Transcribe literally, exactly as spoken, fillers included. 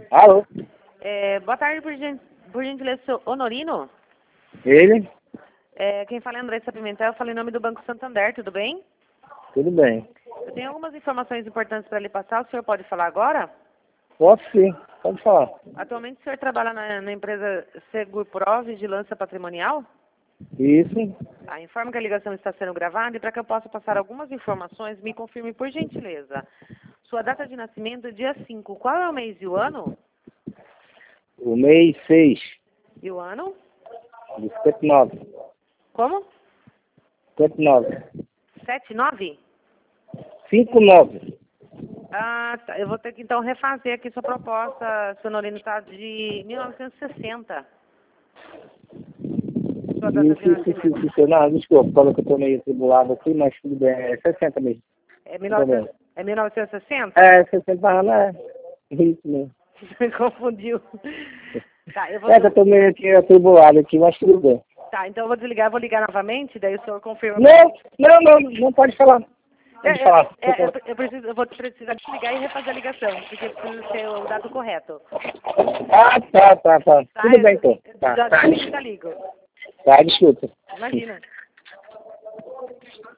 Alô? É, boa tarde, por, gen por gentileza, seu Honorino. Ele? É, quem fala é Andressa Pimentel, eu falo em nome do Banco Santander, tudo bem? Tudo bem. Eu tenho algumas informações importantes para lhe passar, o senhor pode falar agora? Posso sim, pode falar. Atualmente o senhor trabalha na, na empresa Segurpro Vigilância Patrimonial? Isso. Ah, informo que a ligação está sendo gravada e para que eu possa passar algumas informações, me confirme por gentileza. Sua data de nascimento é dia cinco. Qual é o mês e o ano? O mês seis E o ano? de cinquenta e nove. Como? cinquenta e nove. sete nove? cinquenta e nove. Ah, tá. Eu vou ter que então refazer aqui sua proposta, seu Honorino, está de mil novecentos e sessenta. Sua data de Isso, isso, isso, nascimento. isso. Não, desculpa, falou que eu tô meio tribulado aqui, mas tudo bem. É sessenta mesmo. É, Não tem problema. mil e novecentos, é mil novecentos e sessenta? É, sessenta anos, é. Isso mesmo. Me confundiu. Tá, eu vou, É que eu tô meio aqui atribulado aqui, mas tudo bem. tá, então eu vou desligar, vou ligar novamente, daí o senhor confirma. Não, não, não, não pode falar. É, Pode é, falar. é, eu, eu, preciso, eu vou precisar desligar e refazer a ligação, porque precisa ser o dado correto. Ah, tá, tá, tá. Tá, Tudo eu, bem então. eu Tá, já, tá. já ligo, já ligo. Tá, desculpa. Imagina.